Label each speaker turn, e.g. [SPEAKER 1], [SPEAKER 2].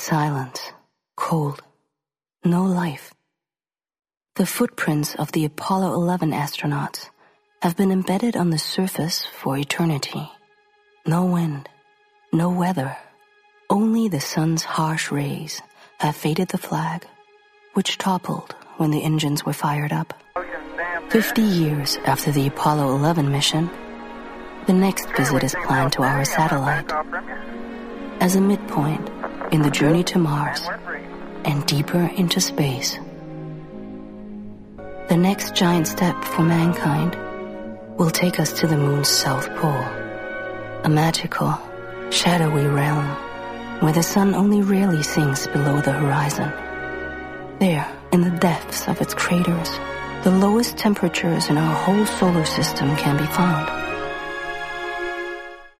[SPEAKER 1] silent, cold, no life. The footprints of the Apollo 11 astronauts have been embedded on the surface for eternity. No wind, no weather, only the sun's harsh rays have faded the flag, which toppled when the engines were fired up. 50 years after the Apollo 11 mission, the next visit is planned to our satellite as a midpoint in the journey to Mars and deeper into space. The next giant step for mankind will take us to the moon's south pole, a magical, shadowy realm where the sun only rarely sinks below the horizon. There, in the depths of its craters, the lowest temperatures in our whole solar system can be found.